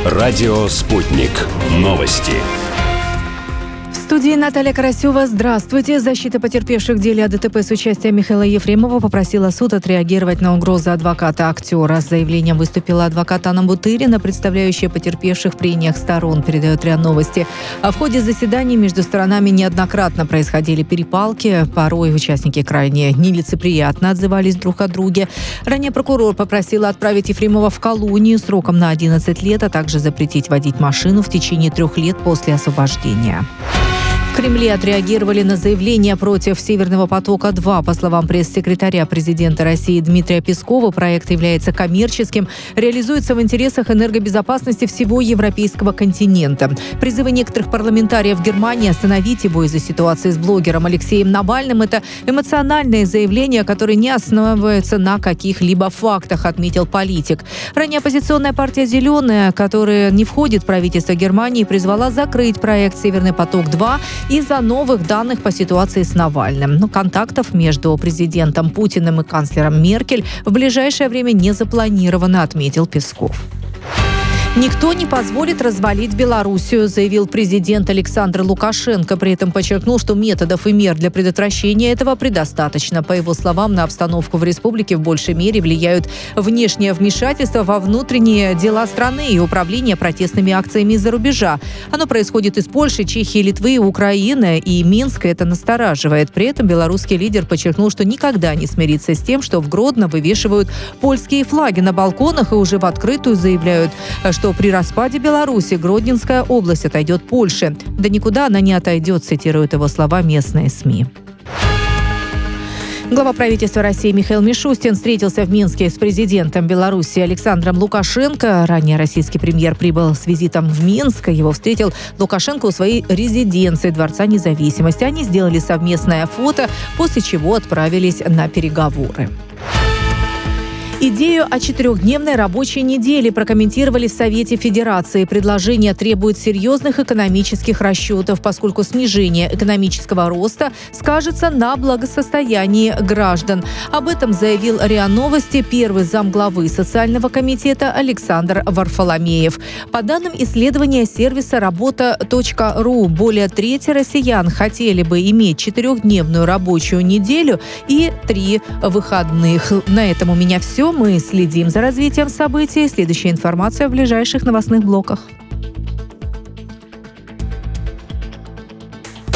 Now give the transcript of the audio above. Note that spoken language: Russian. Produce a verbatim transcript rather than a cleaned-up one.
Радио «Спутник». Новости. В студии Наталья Карасева. Здравствуйте. Защита потерпевших в деле о ДТП с участием Михаила Ефремова попросила суд отреагировать на угрозы адвоката актера. С заявлением выступила адвокат Анна Бутырина, представляющая потерпевших в прениях сторон, передает РИА Новости. А в ходе заседаний между сторонами неоднократно происходили перепалки. Порой участники крайне нелицеприятно отзывались друг о друге. Ранее прокурор попросила отправить Ефремова в колонию сроком на одиннадцать лет, а также запретить водить машину в течение трех лет после освобождения. В Кремле отреагировали на заявление против «Северного потока-два». По словам пресс-секретаря президента России Дмитрия Пескова, проект является коммерческим, реализуется в интересах энергобезопасности всего европейского континента. Призывы некоторых парламентариев Германии остановить его из-за ситуации с блогером Алексеем Навальным – это эмоциональные заявления, которые не основываются на каких-либо фактах, отметил политик. Ранее оппозиционная партия «Зеленая», которая не входит в правительство Германии, призвала закрыть проект «Северный поток-два» из-за новых данных по ситуации с Навальным. Но контактов между президентом Путиным и канцлером Меркель в ближайшее время не запланировано, отметил Песков. «Никто не позволит развалить Белоруссию», заявил президент Александр Лукашенко. При этом подчеркнул, что методов и мер для предотвращения этого предостаточно. По его словам, на обстановку в республике в большей мере влияют внешнее вмешательство во внутренние дела страны и управление протестными акциями из-за рубежа. Оно происходит из Польши, Чехии, Литвы, Украины, и Минска это настораживает. При этом белорусский лидер подчеркнул, что никогда не смирится с тем, что в Гродно вывешивают польские флаги на балконах и уже в открытую заявляют, что что при распаде Беларуси Гродненская область отойдет Польше. Да никуда она не отойдет, цитируют его слова местные СМИ. Глава правительства России Михаил Мишустин встретился в Минске с президентом Беларуси Александром Лукашенко. Ранее российский премьер прибыл с визитом в Минск. Его встретил Лукашенко у своей резиденции Дворца независимости. Они сделали совместное фото, после чего отправились на переговоры. Идею о четырехдневной рабочей неделе прокомментировали в Совете Федерации. Предложение требует серьезных экономических расчетов, поскольку снижение экономического роста скажется на благосостоянии граждан. Об этом заявил РИА Новости первый замглавы Социального комитета Александр Варфоломеев. По данным исследования сервиса работа точка ру, более трети россиян хотели бы иметь четырехдневную рабочую неделю и три выходных. На этом у меня все. Мы следим за развитием событий. Следующая информация в ближайших новостных блоках.